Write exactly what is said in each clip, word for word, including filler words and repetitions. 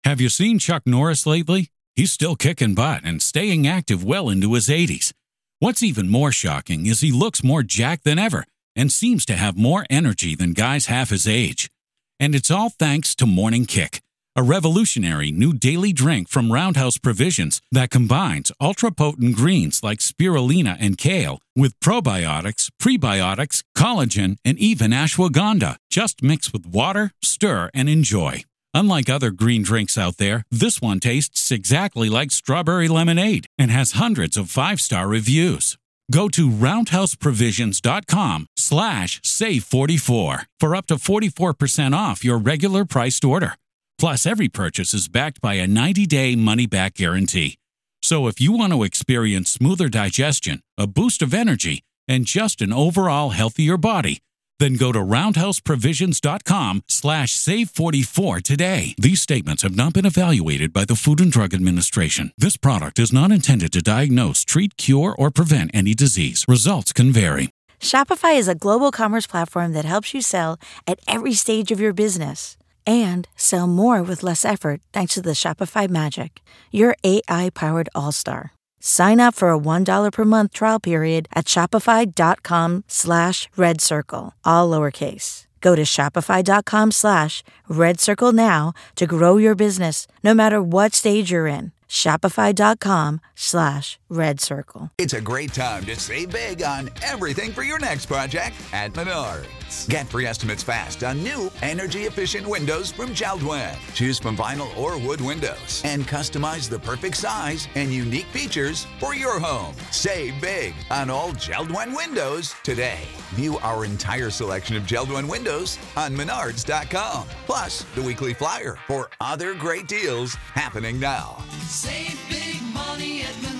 Have you seen Chuck Norris lately? He's still kicking butt and staying active well into his eighties. What's even more shocking is he looks more jacked than ever and seems to have more energy than guys half his age. And it's all thanks to Morning Kick, a revolutionary new daily drink from Roundhouse Provisions that combines ultra-potent greens like spirulina and kale with probiotics, prebiotics, collagen, and even ashwagandha. Just mix with water, stir, and enjoy. Unlike other green drinks out there, this one tastes exactly like strawberry lemonade and has hundreds of five-star reviews. Go to roundhouseprovisions.com slash save44 for up to forty-four percent off your regular priced order. Plus, every purchase is backed by a ninety-day money-back guarantee. So if you want to experience smoother digestion, a boost of energy, and just an overall healthier body, then go to roundhouseprovisions.com slash save44 today. These statements have not been evaluated by the Food and Drug Administration. This product is not intended to diagnose, treat, cure, or prevent any disease. Results can vary. Shopify is a global commerce platform that helps you sell at every stage of your business and sell more with less effort thanks to the Shopify Magic, your A I-powered all-star. Sign up for a one dollar per month trial period at shopify.com slash red circle, all lowercase. Go to shopify.com slash red circle now to grow your business, no matter what stage you're in. Shopify.com slash red circle. It's a great time to save big on everything for your next project at Menards. Get free estimates fast on new energy-efficient windows from JELD-WEN. Choose from vinyl or wood windows and customize the perfect size and unique features for your home. Save big on all JELD-WEN windows today. View our entire selection of JELD-WEN windows on menards dot com. Plus, the weekly flyer for other great deals happening now. Save big money at Menards.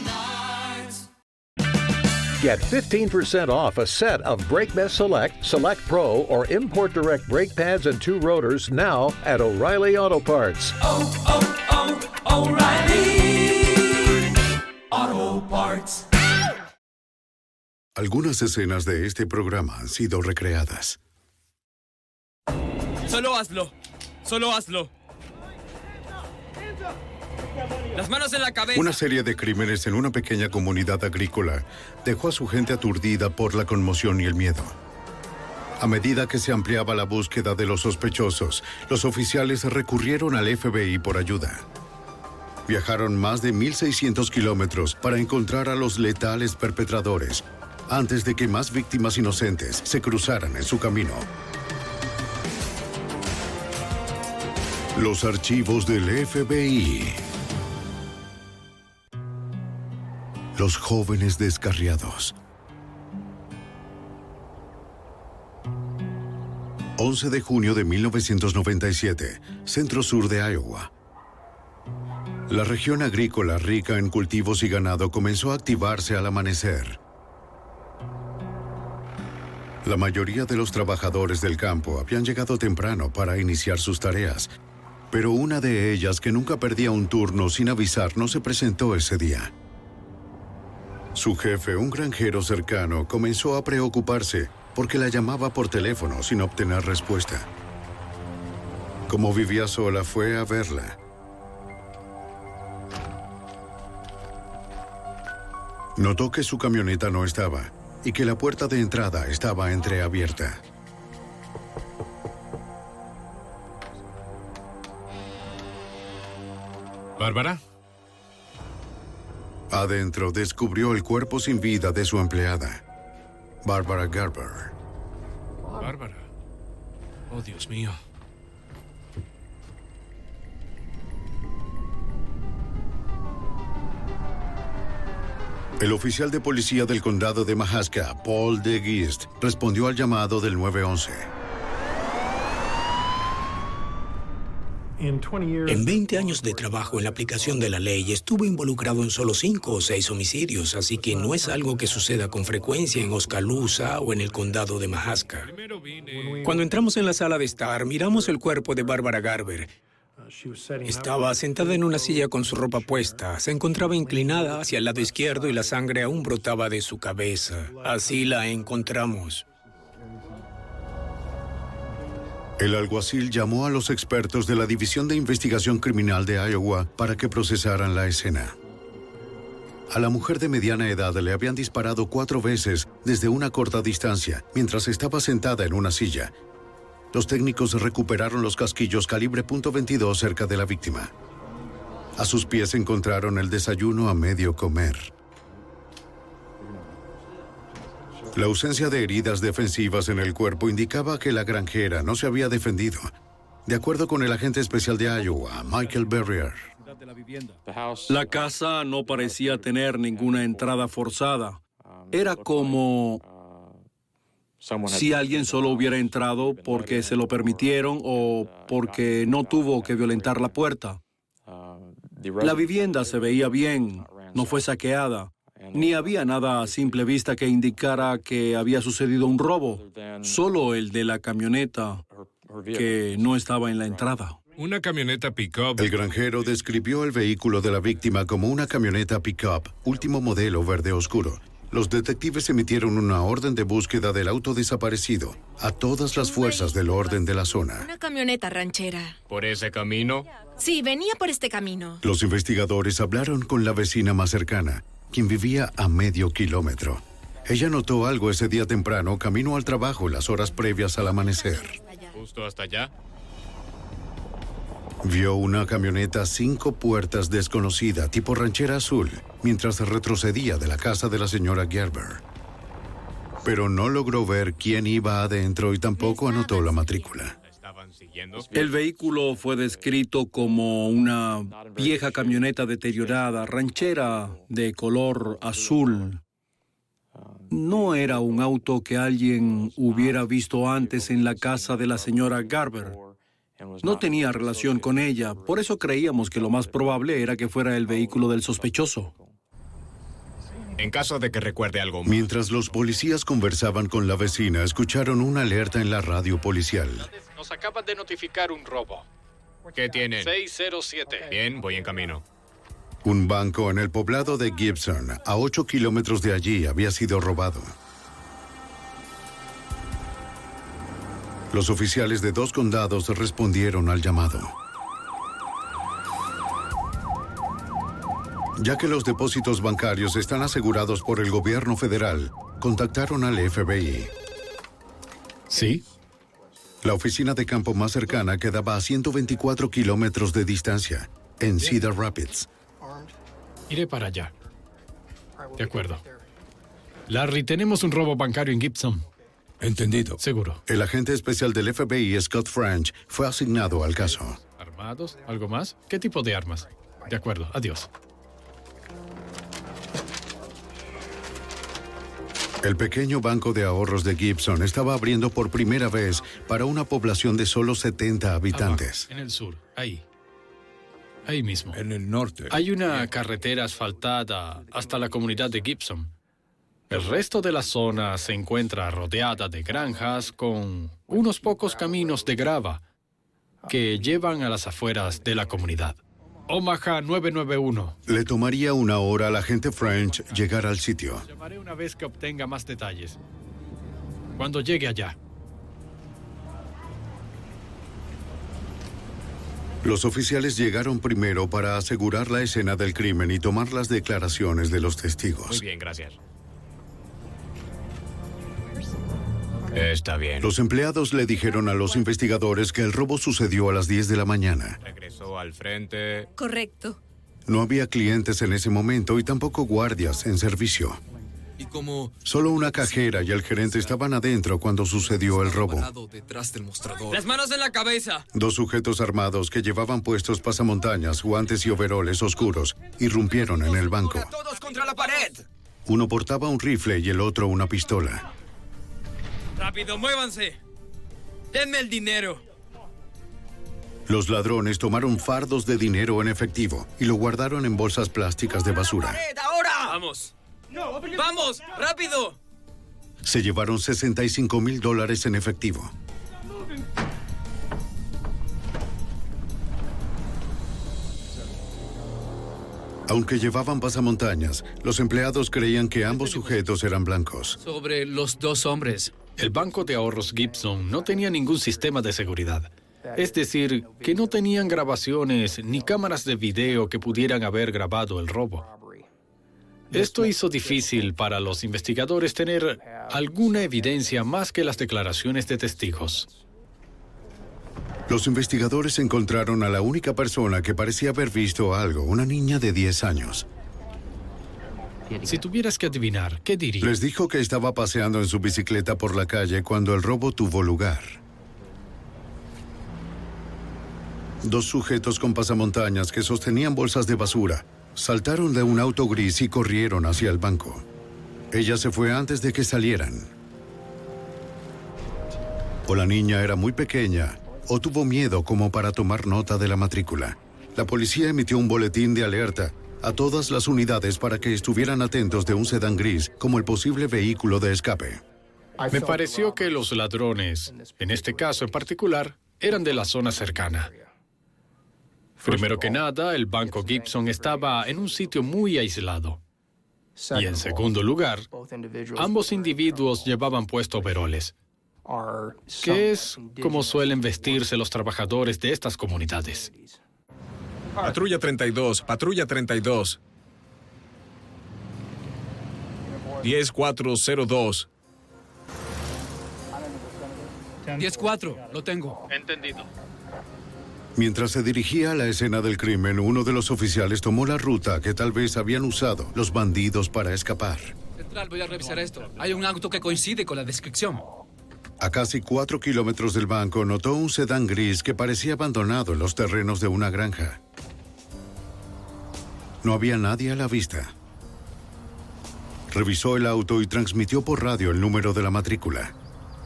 Get fifteen percent off a set of BrakeBest Select, Select Pro, or Import Direct brake pads and two rotors now at O'Reilly Auto Parts. Oh, oh, oh, O'Reilly Auto Parts. Algunas escenas de este programa han sido recreadas. Solo hazlo. Solo hazlo. Las manos en la cabeza. Una serie de crímenes en una pequeña comunidad agrícola dejó a su gente aturdida por la conmoción y el miedo. A medida que se ampliaba la búsqueda de los sospechosos, los oficiales recurrieron al F B I por ayuda. Viajaron más de mil seiscientos kilómetros para encontrar a los letales perpetradores antes de que más víctimas inocentes se cruzaran en su camino. Los archivos del F B I. Los jóvenes descarriados. once de junio de mil novecientos noventa y siete, centro-sur de Iowa. La región agrícola rica en cultivos y ganado comenzó a activarse al amanecer. La mayoría de los trabajadores del campo habían llegado temprano para iniciar sus tareas, pero una de ellas, que nunca perdía un turno sin avisar, no se presentó ese día. Su jefe, un granjero cercano, comenzó a preocuparse porque la llamaba por teléfono sin obtener respuesta. Como vivía sola, fue a verla. Notó que su camioneta no estaba y que la puerta de entrada estaba entreabierta. ¿Bárbara? Adentro descubrió el cuerpo sin vida de su empleada, Barbara Garber. Bárbara. Oh, Dios mío. El oficial de policía del condado de Mahaska, Paul de Geest, respondió al llamado del nueve once. En veinte años de trabajo en la aplicación de la ley, estuve involucrado en solo cinco o seis homicidios, así que no es algo que suceda con frecuencia en Oskaloosa o en el condado de Mahaska. Cuando entramos en la sala de estar, miramos el cuerpo de Barbara Garber. Estaba sentada en una silla con su ropa puesta. Se encontraba inclinada hacia el lado izquierdo y la sangre aún brotaba de su cabeza. Así la encontramos. El alguacil llamó a los expertos de la División de Investigación Criminal de Iowa para que procesaran la escena. A la mujer de mediana edad le habían disparado cuatro veces desde una corta distancia, mientras estaba sentada en una silla. Los técnicos recuperaron los casquillos calibre punto veintidós cerca de la víctima. A sus pies encontraron el desayuno a medio comer. La ausencia de heridas defensivas en el cuerpo indicaba que la granjera no se había defendido, de acuerdo con el agente especial de Iowa, Michael Berrier. La casa no parecía tener ninguna entrada forzada. Era como si alguien solo hubiera entrado porque se lo permitieron o porque no tuvo que violentar la puerta. La vivienda se veía bien, no fue saqueada, ni había nada a simple vista que indicara que había sucedido un robo, solo el de la camioneta que no estaba en la entrada. Una camioneta pick-up. El granjero describió el vehículo de la víctima como una camioneta pick-up, último modelo verde oscuro. Los detectives emitieron una orden de búsqueda del auto desaparecido a todas las fuerzas del orden de la zona. Una camioneta ranchera. ¿Por ese camino? Sí, venía por este camino. Los investigadores hablaron con la vecina más cercana, quien vivía a medio kilómetro. Ella notó algo ese día temprano, camino al trabajo, las horas previas al amanecer. ¿Justo hasta allá? Vio una camioneta cinco puertas desconocida, tipo ranchera azul, mientras retrocedía de la casa de la señora Gerber. Pero no logró ver quién iba adentro y tampoco anotó la matrícula. El vehículo fue descrito como una vieja camioneta deteriorada, ranchera de color azul. No era un auto que alguien hubiera visto antes en la casa de la señora Gerber. No tenía relación con ella, por eso creíamos que lo más probable era que fuera el vehículo del sospechoso. En caso de que recuerde algo más. Mientras los policías conversaban con la vecina, escucharon una alerta en la radio policial. Nos acaban de notificar un robo. ¿Qué tienen? seis cero siete. Bien, voy en camino. Un banco en el poblado de Gibson, a ocho kilómetros de allí, había sido robado. Los oficiales de dos condados respondieron al llamado. Ya que los depósitos bancarios están asegurados por el gobierno federal, contactaron al F B I. ¿Sí? La oficina de campo más cercana quedaba a ciento veinticuatro kilómetros de distancia, en Cedar Rapids. Iré para allá. De acuerdo. Larry, tenemos un robo bancario en Gibson. Entendido. Seguro. El agente especial del F B I, Scott French, fue asignado al caso. ¿Armados? ¿Algo más? ¿Qué tipo de armas? De acuerdo. Adiós. El pequeño banco de ahorros de Gibson estaba abriendo por primera vez para una población de solo setenta habitantes. Abajo, en el sur. Ahí. Ahí mismo. En el norte. Hay una carretera asfaltada hasta la comunidad de Gibson. El resto de la zona se encuentra rodeada de granjas con unos pocos caminos de grava que llevan a las afueras de la comunidad. Omaha nueve nueve uno. Le tomaría una hora al agente French llegar al sitio. Llamaré una vez que obtenga más detalles. Cuando llegue allá. Los oficiales llegaron primero para asegurar la escena del crimen y tomar las declaraciones de los testigos. Muy bien, gracias. Está bien. Los empleados le dijeron a los investigadores que el robo sucedió a las diez de la mañana. Regresó al frente. Correcto. No había clientes en ese momento y tampoco guardias en servicio. ¿Y cómo? Solo una cajera y el gerente estaban adentro cuando sucedió el robo. Detrás del mostrador. ¡Las manos en la cabeza! Dos sujetos armados que llevaban puestos pasamontañas, guantes y overoles oscuros irrumpieron en el banco. ¡Todos contra la pared! Uno portaba un rifle y el otro una pistola. ¡Rápido, muévanse! ¡Denme el dinero! Los ladrones tomaron fardos de dinero en efectivo y lo guardaron en bolsas plásticas de basura. ¡Pared, ahora! ¡Vamos! ¡Vamos! ¡Rápido! Se llevaron sesenta y cinco mil dólares en efectivo. Aunque llevaban pasamontañas, los empleados creían que ambos sujetos eran blancos. Sobre los dos hombres. El banco de ahorros Gibson no tenía ningún sistema de seguridad. Es decir, que no tenían grabaciones ni cámaras de video que pudieran haber grabado el robo. Esto hizo difícil para los investigadores tener alguna evidencia más que las declaraciones de testigos. Los investigadores encontraron a la única persona que parecía haber visto algo, una niña de diez años. Si tuvieras que adivinar, ¿qué dirías? Les dijo que estaba paseando en su bicicleta por la calle cuando el robo tuvo lugar. Dos sujetos con pasamontañas que sostenían bolsas de basura saltaron de un auto gris y corrieron hacia el banco. Ella se fue antes de que salieran. O la niña era muy pequeña o tuvo miedo como para tomar nota de la matrícula. La policía emitió un boletín de alerta a todas las unidades para que estuvieran atentos de un sedán gris como el posible vehículo de escape. Me pareció que los ladrones, en este caso en particular, eran de la zona cercana. Primero que nada, el banco Gibson estaba en un sitio muy aislado. Y en segundo lugar, ambos individuos llevaban puesto overoles, que es como suelen vestirse los trabajadores de estas comunidades. Patrulla treinta y dos, patrulla treinta y dos. diez cuatro cero dos. diez cuatro, lo tengo. Entendido. Mientras se dirigía a la escena del crimen, uno de los oficiales tomó la ruta que tal vez habían usado los bandidos para escapar. Central, voy a revisar esto. Hay un auto que coincide con la descripción. A casi cuatro kilómetros del banco, notó un sedán gris que parecía abandonado en los terrenos de una granja. No había nadie a la vista. Revisó el auto y transmitió por radio el número de la matrícula.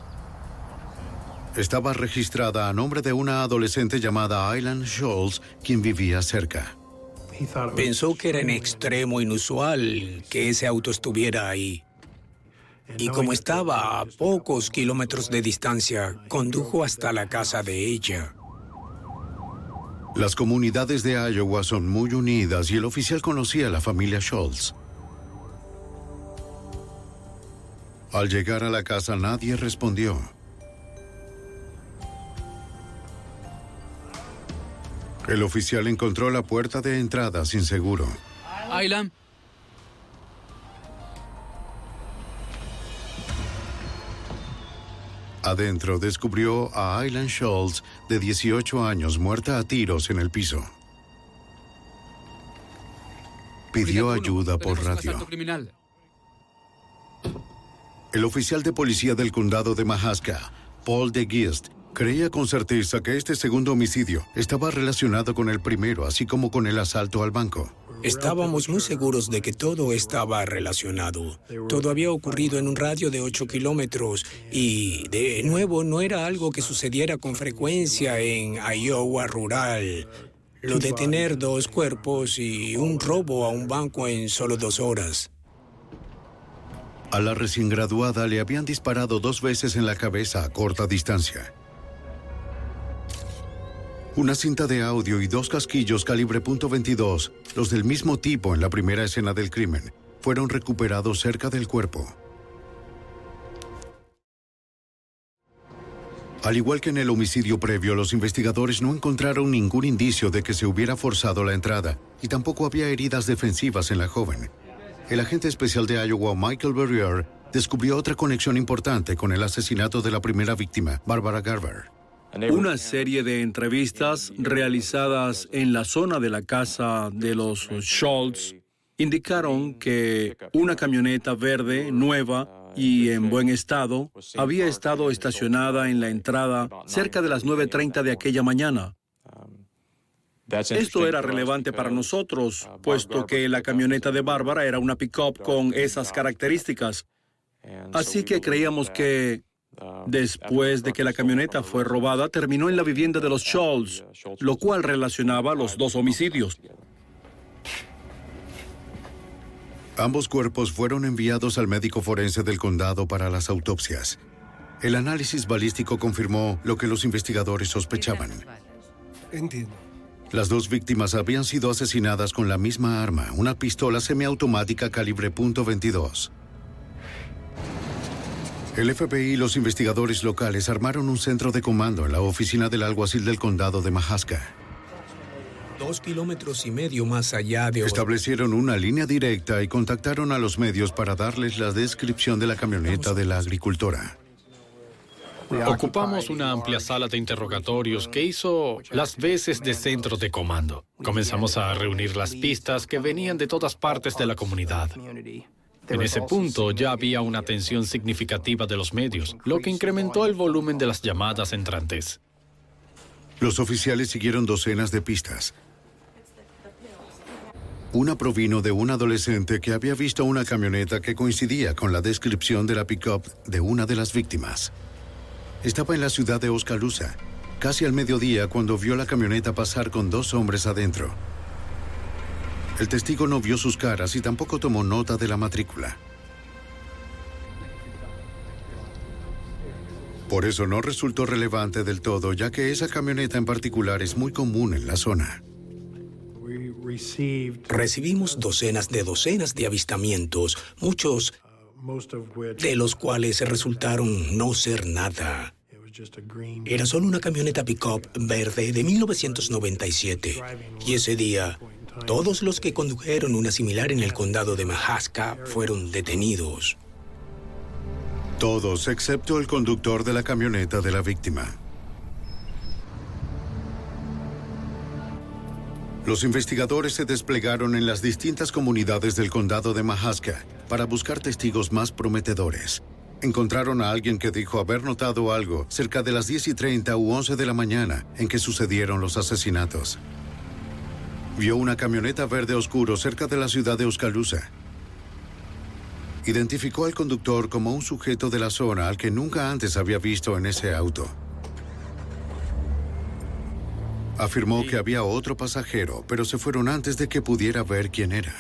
Estaba registrada a nombre de una adolescente llamada Aylan Scholes, quien vivía cerca. Pensó que era en extremo inusual que ese auto estuviera ahí. Y como estaba a pocos kilómetros de distancia, condujo hasta la casa de ella. Las comunidades de Iowa son muy unidas y el oficial conocía a la familia Scholes. Al llegar a la casa, nadie respondió. El oficial encontró la puerta de entrada sin seguro. Aylan. Adentro descubrió a Aylan Scholes, de dieciocho años, muerta a tiros en el piso. Pidió ayuda por radio. El oficial de policía del condado de Mahaska, Paul de Geest, creía con certeza que este segundo homicidio estaba relacionado con el primero, así como con el asalto al banco. Estábamos muy seguros de que todo estaba relacionado. Todo había ocurrido en un radio de ocho kilómetros y, de nuevo, no era algo que sucediera con frecuencia en Iowa rural. Lo de tener dos cuerpos y un robo a un banco en solo dos horas. A la recién graduada le habían disparado dos veces en la cabeza a corta distancia. Una cinta de audio y dos casquillos calibre punto veintidós, los del mismo tipo en la primera escena del crimen, fueron recuperados cerca del cuerpo. Al igual que en el homicidio previo, los investigadores no encontraron ningún indicio de que se hubiera forzado la entrada y tampoco había heridas defensivas en la joven. El agente especial de Iowa, Michael Berrier, descubrió otra conexión importante con el asesinato de la primera víctima, Barbara Garber. Una serie de entrevistas realizadas en la zona de la casa de los Scholes indicaron que una camioneta verde, nueva y en buen estado, había estado estacionada en la entrada cerca de las nueve treinta de aquella mañana. Esto era relevante para nosotros, puesto que la camioneta de Bárbara era una pick-up con esas características. Así que creíamos que, después de que la camioneta fue robada, terminó en la vivienda de los Scholes, lo cual relacionaba los dos homicidios. Ambos cuerpos fueron enviados al médico forense del condado para las autopsias. El análisis balístico confirmó lo que los investigadores sospechaban. Entiendo. Las dos víctimas habían sido asesinadas con la misma arma, una pistola semiautomática calibre punto veintidós. El F B I y los investigadores locales armaron un centro de comando en la oficina del alguacil del condado de Mahaska. Dos kilómetros y medio más allá de... Establecieron una línea directa y contactaron a los medios para darles la descripción de la camioneta de la agricultora. Ocupamos una amplia sala de interrogatorios que hizo las veces de centro de comando. Comenzamos a reunir las pistas que venían de todas partes de la comunidad. En ese punto ya había una tensión significativa de los medios, lo que incrementó el volumen de las llamadas entrantes. Los oficiales siguieron docenas de pistas. Una provino de un adolescente que había visto una camioneta que coincidía con la descripción de la pick-up de una de las víctimas. Estaba en la ciudad de Oskaloosa, casi al mediodía, cuando vio la camioneta pasar con dos hombres adentro. El testigo no vio sus caras y tampoco tomó nota de la matrícula. Por eso no resultó relevante del todo, ya que esa camioneta en particular es muy común en la zona. Recibimos docenas de docenas de avistamientos, muchos de los cuales resultaron no ser nada. Era solo una camioneta pick-up verde de mil novecientos noventa y siete. Y ese día, todos los que condujeron una similar en el condado de Mahaska fueron detenidos. Todos, excepto el conductor de la camioneta de la víctima. Los investigadores se desplegaron en las distintas comunidades del condado de Mahaska para buscar testigos más prometedores. Encontraron a alguien que dijo haber notado algo cerca de las diez y treinta u once de la mañana en que sucedieron los asesinatos. Vio una camioneta verde oscuro cerca de la ciudad de Oskaloosa. Identificó al conductor como un sujeto de la zona al que nunca antes había visto en ese auto. Afirmó que había otro pasajero, pero se fueron antes de que pudiera ver quién era.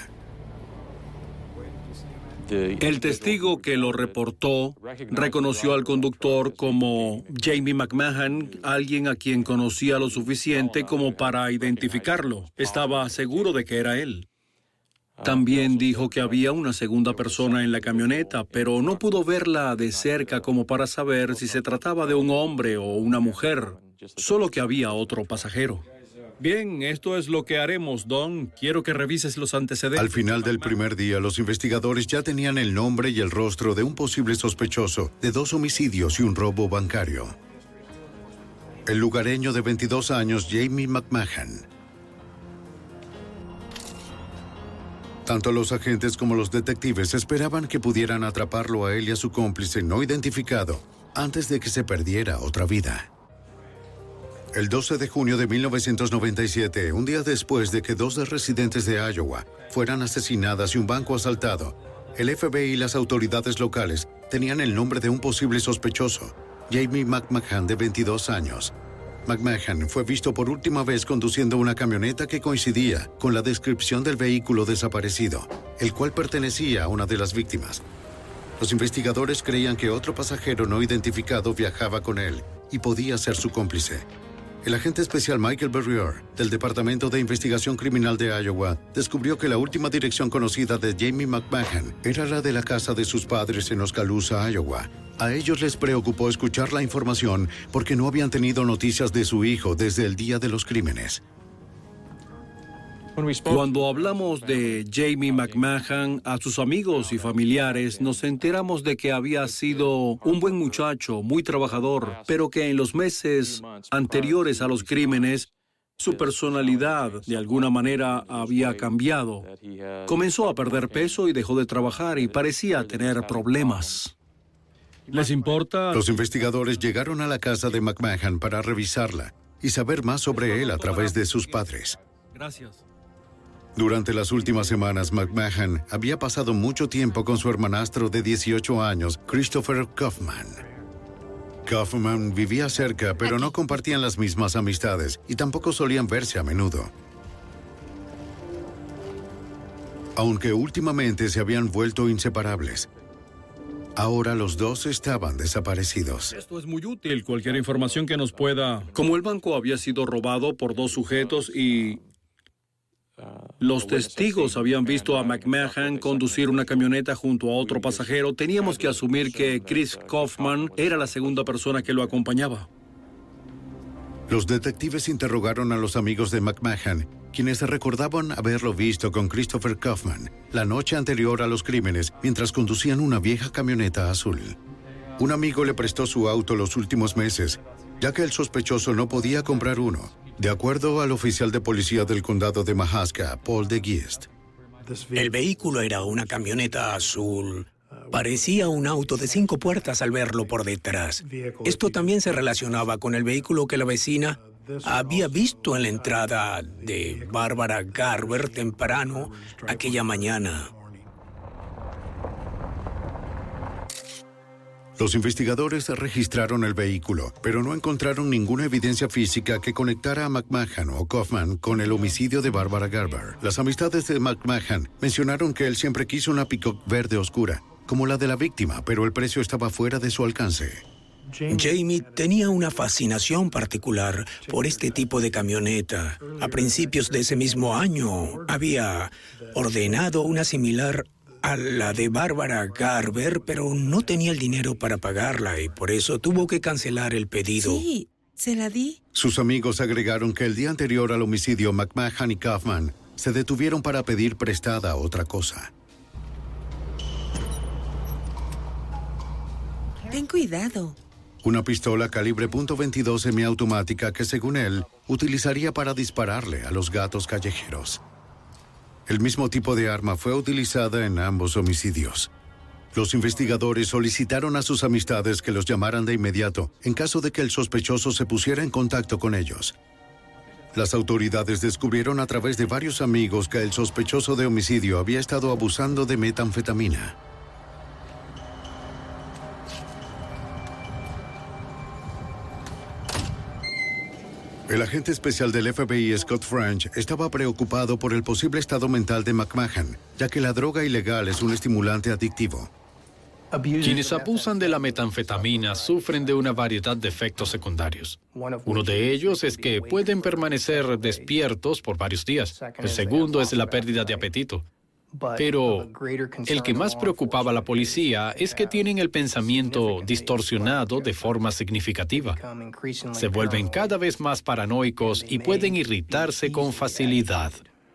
El testigo que lo reportó reconoció al conductor como Jamie McMahon, alguien a quien conocía lo suficiente como para identificarlo. Estaba seguro de que era él. También dijo que había una segunda persona en la camioneta, pero no pudo verla de cerca como para saber si se trataba de un hombre o una mujer, solo que había otro pasajero. Bien, esto es lo que haremos, Don. Quiero que revises los antecedentes. Al final del primer día, los investigadores ya tenían el nombre y el rostro de un posible sospechoso de dos homicidios y un robo bancario. El lugareño de veintidós años, Jamie McMahon. Tanto los agentes como los detectives esperaban que pudieran atraparlo a él y a su cómplice no identificado antes de que se perdiera otra vida. El doce de junio de mil novecientos noventa y siete, un día después de que dos residentes de Iowa fueran asesinadas y un banco asaltado, el F B I y las autoridades locales tenían el nombre de un posible sospechoso, Jamie McMahon, de veintidós años. McMahon fue visto por última vez conduciendo una camioneta que coincidía con la descripción del vehículo desaparecido, el cual pertenecía a una de las víctimas. Los investigadores creían que otro pasajero no identificado viajaba con él y podía ser su cómplice. El agente especial Michael Berrier, del Departamento de Investigación Criminal de Iowa, descubrió que la última dirección conocida de Jamie McMahon era la de la casa de sus padres en Oskaloosa, Iowa. A ellos les preocupó escuchar la información porque no habían tenido noticias de su hijo desde el día de los crímenes. Cuando hablamos de Jamie McMahon a sus amigos y familiares, nos enteramos de que había sido un buen muchacho, muy trabajador, pero que en los meses anteriores a los crímenes, su personalidad de alguna manera había cambiado. Comenzó a perder peso y dejó de trabajar y parecía tener problemas. ¿Les importa? Los investigadores llegaron a la casa de McMahon para revisarla y saber más sobre él a través de sus padres. Gracias. Durante las últimas semanas, McMahon había pasado mucho tiempo con su hermanastro de dieciocho años, Christopher Kaufman. Kaufman vivía cerca, pero no compartían las mismas amistades y tampoco solían verse a menudo. Aunque últimamente se habían vuelto inseparables, ahora los dos estaban desaparecidos. Esto es muy útil, cualquier información que nos pueda... Como el banco había sido robado por dos sujetos y... Los testigos habían visto a McMahon conducir una camioneta junto a otro pasajero. Teníamos que asumir que Chris Kaufman era la segunda persona que lo acompañaba. Los detectives interrogaron a los amigos de McMahon, quienes recordaban haberlo visto con Christopher Kaufman la noche anterior a los crímenes mientras conducían una vieja camioneta azul. Un amigo le prestó su auto los últimos meses, ya que el sospechoso no podía comprar uno, de acuerdo al oficial de policía del condado de Mahaska, Paul de Geest. El vehículo era una camioneta azul. Parecía un auto de cinco puertas al verlo por detrás. Esto también se relacionaba con el vehículo que la vecina había visto en la entrada de Barbara Garber temprano aquella mañana. Los investigadores registraron el vehículo, pero no encontraron ninguna evidencia física que conectara a McMahon o Kaufman con el homicidio de Barbara Garber. Las amistades de McMahon mencionaron que él siempre quiso una pick-up verde oscura, como la de la víctima, pero el precio estaba fuera de su alcance. Jamie tenía una fascinación particular por este tipo de camioneta. A principios de ese mismo año, había ordenado una similar a la de Barbara Garber, pero no tenía el dinero para pagarla y por eso tuvo que cancelar el pedido. Sí, se la di. Sus amigos agregaron que el día anterior al homicidio, McMahon y Kaufman se detuvieron para pedir prestada otra cosa. Ten cuidado. Una pistola calibre punto veintidós semiautomática que, según él, utilizaría para dispararle a los gatos callejeros. El mismo tipo de arma fue utilizada en ambos homicidios. Los investigadores solicitaron a sus amistades que los llamaran de inmediato en caso de que el sospechoso se pusiera en contacto con ellos. Las autoridades descubrieron a través de varios amigos que el sospechoso de homicidio había estado abusando de metanfetamina. El agente especial del F B I, Scott French, estaba preocupado por el posible estado mental de McMahon, ya que la droga ilegal es un estimulante adictivo. Quienes abusan de la metanfetamina sufren de una variedad de efectos secundarios. Uno de ellos es que pueden permanecer despiertos por varios días. El segundo es la pérdida de apetito. Pero el que más preocupaba a la policía es que tienen el pensamiento distorsionado de forma significativa. Se vuelven cada vez más paranoicos y pueden irritarse con facilidad.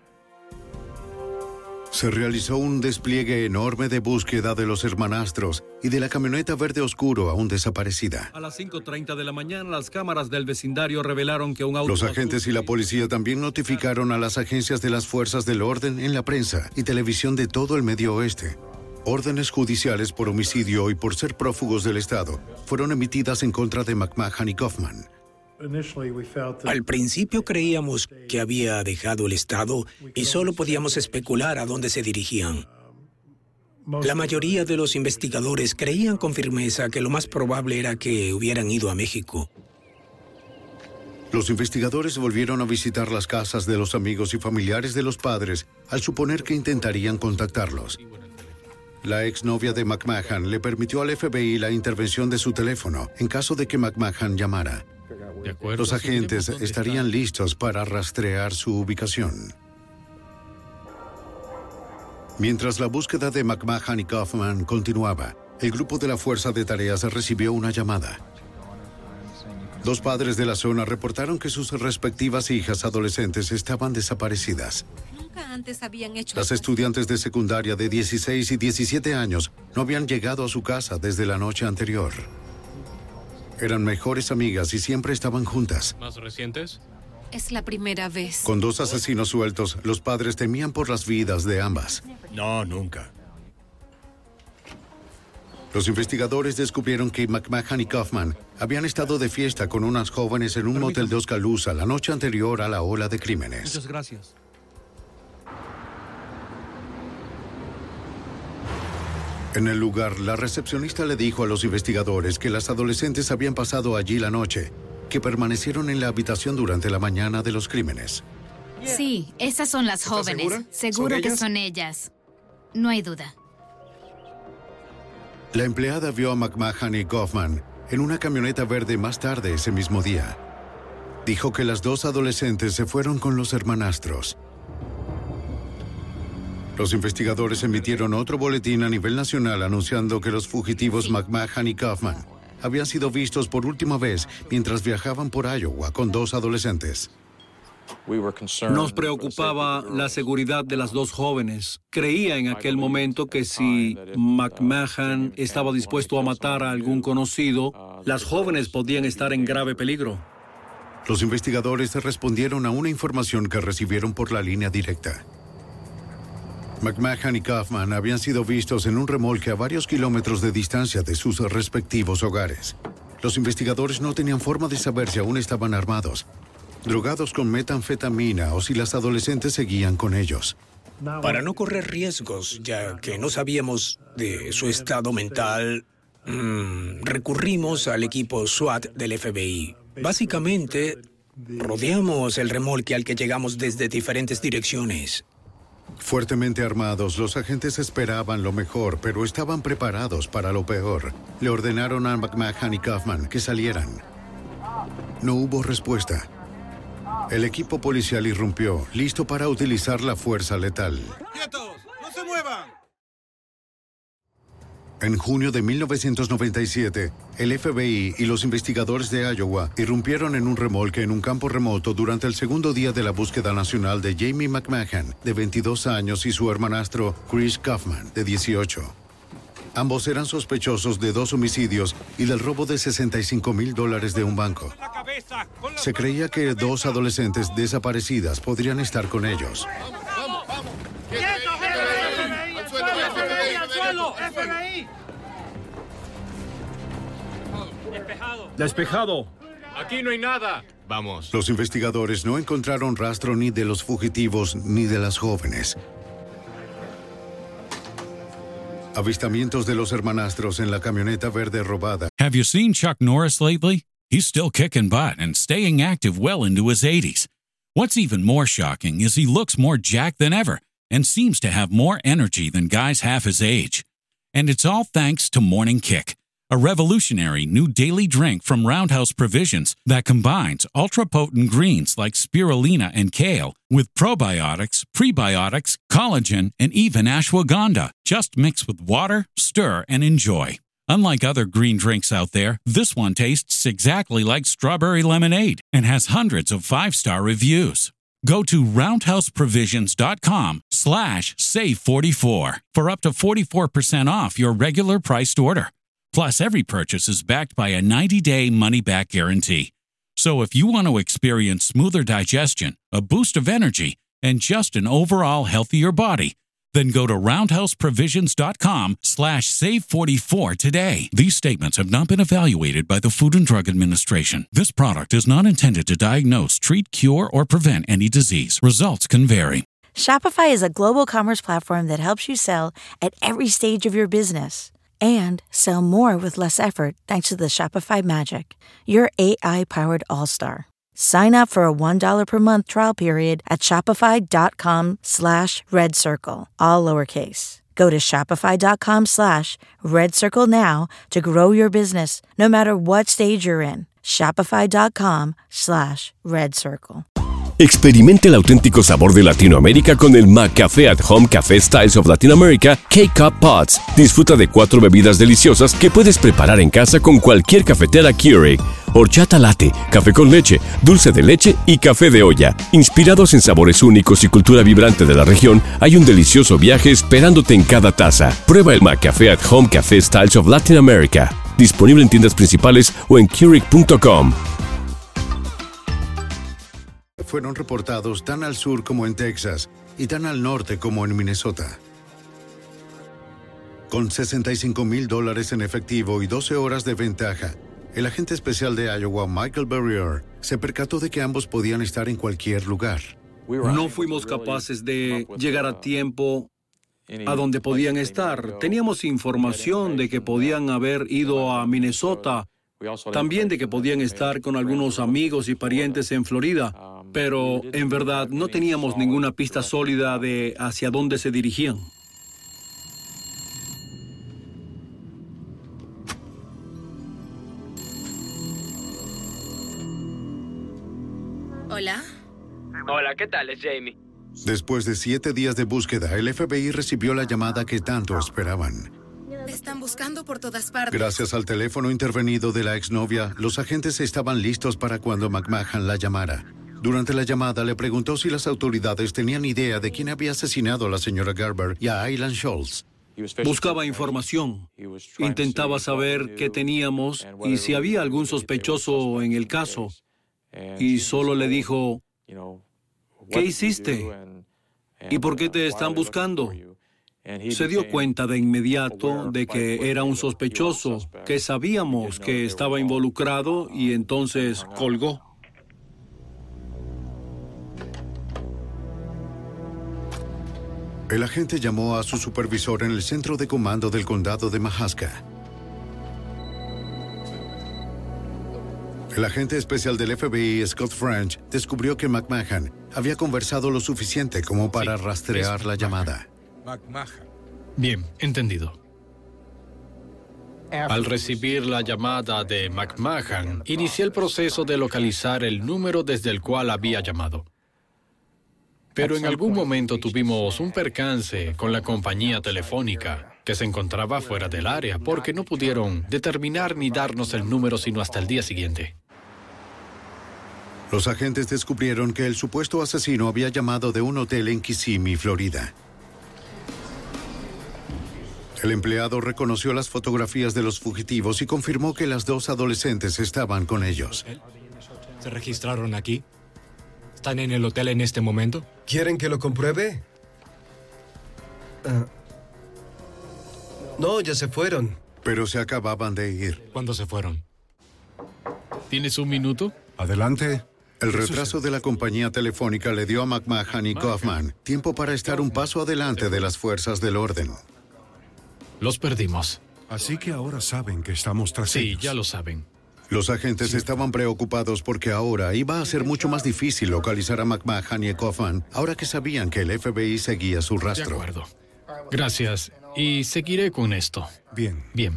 Se realizó un despliegue enorme de búsqueda de los hermanastros y de la camioneta verde oscuro aún desaparecida. A las cinco treinta de la mañana, las cámaras del vecindario revelaron que un auto... Los agentes y la policía también notificaron a las agencias de las fuerzas del orden en la prensa y televisión de todo el Medio Oeste. Órdenes judiciales por homicidio y por ser prófugos del Estado fueron emitidas en contra de McMahon y Kaufman. Al principio creíamos que había dejado el Estado y solo podíamos especular a dónde se dirigían. La mayoría de los investigadores creían con firmeza que lo más probable era que hubieran ido a México. Los investigadores volvieron a visitar las casas de los amigos y familiares de los padres al suponer que intentarían contactarlos. La exnovia de McMahon le permitió al F B I la intervención de su teléfono en caso de que McMahon llamara. Los agentes estarían listos para rastrear su ubicación. Mientras la búsqueda de McMahon y Kaufman continuaba, el grupo de la Fuerza de Tareas recibió una llamada. Dos padres de la zona reportaron que sus respectivas hijas adolescentes estaban desaparecidas. Nunca antes habían hecho... Las estudiantes de secundaria de dieciséis y diecisiete años no habían llegado a su casa desde la noche anterior. Eran mejores amigas y siempre estaban juntas. ¿Más recientes? Es la primera vez. Con dos asesinos sueltos, los padres temían por las vidas de ambas. No, nunca. Los investigadores descubrieron que McMahon y Kaufman habían estado de fiesta con unas jóvenes en un motel de Oskaloosa la noche anterior a la ola de crímenes. Muchas gracias. En el lugar, la recepcionista le dijo a los investigadores que las adolescentes habían pasado allí la noche, que permanecieron en la habitación durante la mañana de los crímenes. Sí, esas son las jóvenes. segura? Seguro ¿Son que ellas? son ellas. No hay duda. La empleada vio a McMahon y Kaufman en una camioneta verde más tarde ese mismo día. Dijo que las dos adolescentes se fueron con los hermanastros. Los investigadores emitieron otro boletín a nivel nacional anunciando que los fugitivos McMahon y Kaufman habían sido vistos por última vez mientras viajaban por Iowa con dos adolescentes. Nos preocupaba la seguridad de las dos jóvenes. Creía en aquel momento que si McMahon estaba dispuesto a matar a algún conocido, las jóvenes podían estar en grave peligro. Los investigadores respondieron a una información que recibieron por la línea directa. McMahon y Kaufman habían sido vistos en un remolque a varios kilómetros de distancia de sus respectivos hogares. Los investigadores no tenían forma de saber si aún estaban armados, drogados con metanfetamina o si las adolescentes seguían con ellos. Para no correr riesgos, ya que no sabíamos de su estado mental, mmm, recurrimos al equipo SWAT del F B I. Básicamente, rodeamos el remolque al que llegamos desde diferentes direcciones. Fuertemente armados, los agentes esperaban lo mejor, pero estaban preparados para lo peor. Le ordenaron a McMahon y Kaufman que salieran. No hubo respuesta. El equipo policial irrumpió, listo para utilizar la fuerza letal. ¡Quietos! ¡No se muevan! En junio de mil novecientos noventa y siete, el F B I y los investigadores de Iowa irrumpieron en un remolque en un campo remoto durante el segundo día de la búsqueda nacional de Jamie McMahon, de veintidós años, y su hermanastro Chris Kaufman, de dieciocho. Ambos eran sospechosos de dos homicidios y del robo de sesenta y cinco mil dólares de un banco. Se creía que dos adolescentes desaparecidas podrían estar con ellos. ¡Vamos, vamos! ¡Quietos, F B I! ¡Al suelo! ¡F B I! Despejado. Despejado. Aquí no hay nada. Vamos. Los investigadores no encontraron rastro ni de los fugitivos ni de las jóvenes. Avistamientos de los hermanastros en la camioneta verde robada. Have you seen Chuck Norris lately? He's still kicking butt and staying active well into his eighties. What's even more shocking is he looks more jacked than ever and seems to have more energy than guys half his age. And it's all thanks to Morning Kick, a revolutionary new daily drink from Roundhouse Provisions that combines ultra-potent greens like spirulina and kale with probiotics, prebiotics, collagen, and even ashwagandha. Just mix with water, stir, and enjoy. Unlike other green drinks out there, this one tastes exactly like strawberry lemonade and has hundreds of five-star reviews. Go to roundhouseprovisions.com slash save44 for up to forty-four percent off your regular priced order. Plus, every purchase is backed by a ninety-day money-back guarantee. So if you want to experience smoother digestion, a boost of energy, and just an overall healthier body, then go to roundhouseprovisions.com slash save44 today. These statements have not been evaluated by the Food and Drug Administration. This product is not intended to diagnose, treat, cure, or prevent any disease. Results can vary. Shopify is a global commerce platform that helps you sell at every stage of your business and sell more with less effort thanks to the Shopify Magic, your A I-powered all-star. Sign up for a one dollar per month trial period at shopify.com slash red circle, all lowercase. Go to shopify.com slash red circle now to grow your business no matter what stage you're in. Shopify.com slash red circle. Experimente el auténtico sabor de Latinoamérica con el McCafé at Home Café Styles of Latin America K-Cup Pods. Disfruta de cuatro bebidas deliciosas que puedes preparar en casa con cualquier cafetera Keurig. Horchata latte, café con leche, dulce de leche y café de olla. Inspirados en sabores únicos y cultura vibrante de la región, hay un delicioso viaje esperándote en cada taza. Prueba el McCafé at Home Café Styles of Latin America. Disponible en tiendas principales o en Keurig punto com. Fueron reportados tan al sur como en Texas y tan al norte como en Minnesota. Con sesenta y cinco mil dólares en efectivo y doce horas de ventaja, el agente especial de Iowa, Michael Barrier, se percató de que ambos podían estar en cualquier lugar. No fuimos capaces de llegar a tiempo a donde podían estar. Teníamos información de que podían haber ido a Minnesota, también de que podían estar con algunos amigos y parientes en Florida, pero en verdad no teníamos ninguna pista sólida de hacia dónde se dirigían. Hola. Hola, ¿qué tal? Es Jamie. Después de siete días de búsqueda, el F B I recibió la llamada que tanto esperaban. Me están buscando por todas partes. Gracias al teléfono intervenido de la exnovia, los agentes estaban listos para cuando McMahon la llamara. Durante la llamada le preguntó si las autoridades tenían idea de quién había asesinado a la señora Garber y a Aylan Schultz. Buscaba información. Intentaba saber qué teníamos y si había algún sospechoso en el caso. Y solo le dijo, ¿qué hiciste? ¿Y por qué te están buscando? Se dio cuenta de inmediato de que era un sospechoso, que sabíamos que estaba involucrado y entonces colgó. El agente llamó a su supervisor en el centro de comando del condado de Mahaska. El agente especial del F B I, Scott French, descubrió que McMahon había conversado lo suficiente como para sí, rastrear la llamada. McMahon. Bien, entendido. Al recibir la llamada de McMahon, inicié el proceso de localizar el número desde el cual había llamado. Pero en algún momento tuvimos un percance con la compañía telefónica que se encontraba fuera del área porque no pudieron determinar ni darnos el número sino hasta el día siguiente. Los agentes descubrieron que el supuesto asesino había llamado de un hotel en Kissimmee, Florida. El empleado reconoció las fotografías de los fugitivos y confirmó que las dos adolescentes estaban con ellos. ¿Se registraron aquí? ¿Están en el hotel en este momento? ¿Quieren que lo compruebe? Uh, no, ya se fueron. Pero se acababan de ir. ¿Cuándo se fueron? ¿Tienes un minuto? Adelante. El retraso de la compañía telefónica le dio a McMahon y Kaufman tiempo para estar un paso adelante de las fuerzas del orden. Los perdimos. Así que ahora saben que estamos tras ellos. Sí, ya lo saben. Los agentes sí. estaban preocupados porque ahora iba a ser mucho más difícil localizar a McMahon y a Kaufman, ahora que sabían que el F B I seguía su rastro. De acuerdo. Gracias. Y seguiré con esto. Bien. Bien.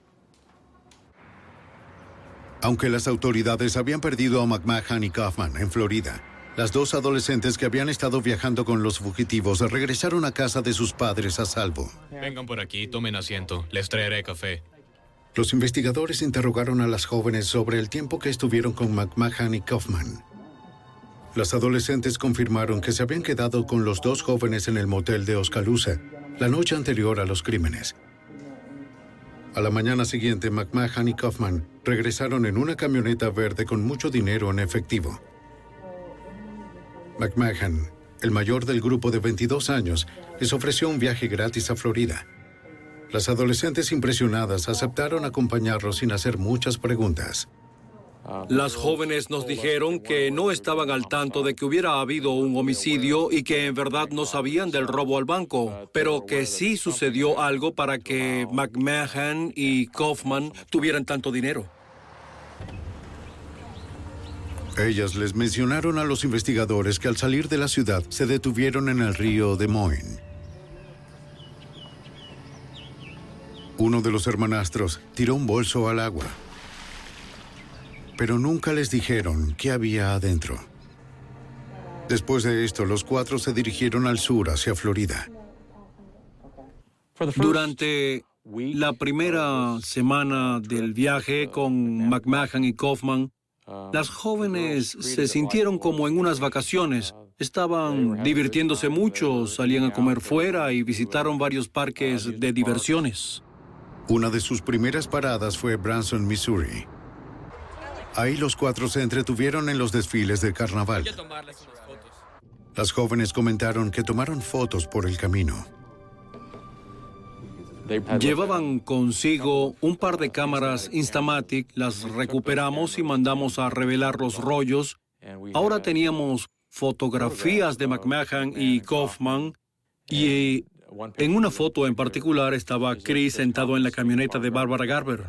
Aunque las autoridades habían perdido a McMahon y Kaufman en Florida, las dos adolescentes que habían estado viajando con los fugitivos regresaron a casa de sus padres a salvo. Vengan por aquí, tomen asiento. Les traeré café. Los investigadores interrogaron a las jóvenes sobre el tiempo que estuvieron con McMahon y Kaufman. Las adolescentes confirmaron que se habían quedado con los dos jóvenes en el motel de Oskaloosa la noche anterior a los crímenes. A la mañana siguiente, McMahon y Kaufman regresaron en una camioneta verde con mucho dinero en efectivo. McMahon, el mayor del grupo de veintidós años, les ofreció un viaje gratis a Florida. Las adolescentes impresionadas aceptaron acompañarlos sin hacer muchas preguntas. Las jóvenes nos dijeron que no estaban al tanto de que hubiera habido un homicidio y que en verdad no sabían del robo al banco, pero que sí sucedió algo para que McMahon y Kaufman tuvieran tanto dinero. Ellas les mencionaron a los investigadores que al salir de la ciudad se detuvieron en el río Des Moines. Uno de los hermanastros tiró un bolso al agua, pero nunca les dijeron qué había adentro. Después de esto, los cuatro se dirigieron al sur hacia Florida. Durante la primera semana del viaje con McMahon y Kaufman, las jóvenes se sintieron como en unas vacaciones. Estaban divirtiéndose mucho, salían a comer fuera y visitaron varios parques de diversiones. Una de sus primeras paradas fue Branson, Missouri. Ahí los cuatro se entretuvieron en los desfiles de carnaval. Las jóvenes comentaron que tomaron fotos por el camino. Llevaban consigo un par de cámaras Instamatic, las recuperamos y mandamos a revelar los rollos. Ahora teníamos fotografías de McMahon y Kaufman y en una foto en particular estaba Chris sentado en la camioneta de Barbara Garber.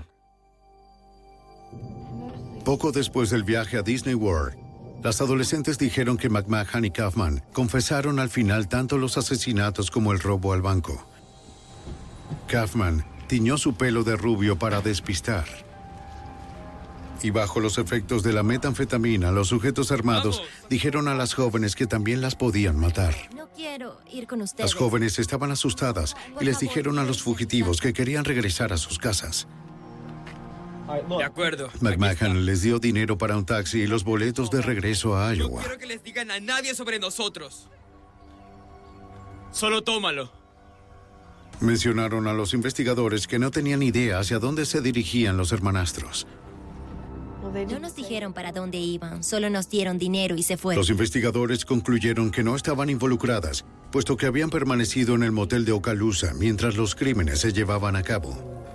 Poco después del viaje a Disney World, las adolescentes dijeron que McMahon y Kaufman confesaron al final tanto los asesinatos como el robo al banco. Kaufman tiñó su pelo de rubio para despistar. Y bajo los efectos de la metanfetamina, los sujetos armados ¡Vamos! dijeron a las jóvenes que también las podían matar. No quiero ir con ustedes. Las jóvenes estaban asustadas y les dijeron a los fugitivos que querían regresar a sus casas. De acuerdo. McMahon les dio dinero para un taxi y los boletos de regreso a No Iowa. quiero que les digan a nadie sobre nosotros. Solo tómalo. Mencionaron a los investigadores que no tenían idea hacia dónde se dirigían los hermanastros. No nos dijeron para dónde iban, solo nos dieron dinero y se fueron. Los investigadores concluyeron que no estaban involucradas, puesto que habían permanecido en el motel de Okaloosa mientras los crímenes se llevaban a cabo.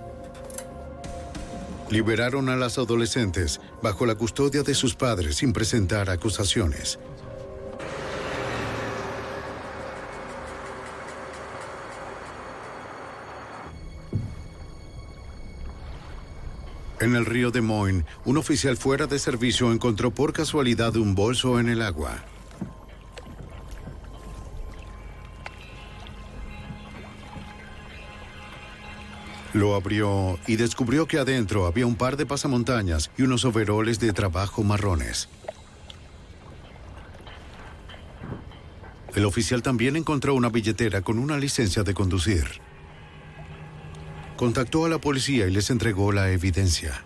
Liberaron a las adolescentes bajo la custodia de sus padres sin presentar acusaciones. En el río Des Moines, un oficial fuera de servicio encontró por casualidad un bolso en el agua. Lo abrió y descubrió que adentro había un par de pasamontañas y unos overoles de trabajo marrones. El oficial también encontró una billetera con una licencia de conducir. Contactó a la policía y les entregó la evidencia.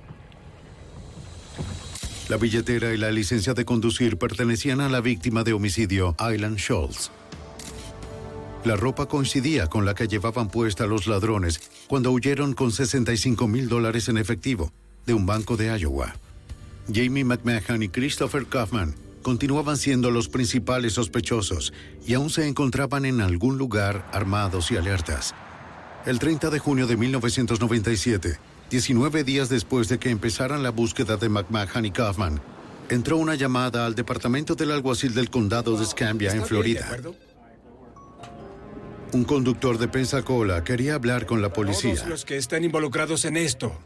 La billetera y la licencia de conducir pertenecían a la víctima de homicidio, Aylan Schultz. La ropa coincidía con la que llevaban puesta los ladrones cuando huyeron con sesenta y cinco mil dólares en efectivo de un banco de Iowa. Jamie McMahon y Christopher Kaufman continuaban siendo los principales sospechosos y aún se encontraban en algún lugar armados y alertas. El treinta de junio de mil novecientos noventa y siete, diecinueve días después de que empezaran la búsqueda de McMahon y Kaufman, entró una llamada al departamento del alguacil del condado de Escambia, en Florida. Un conductor de Pensacola quería hablar con la policía. Todos los que están involucrados en esto.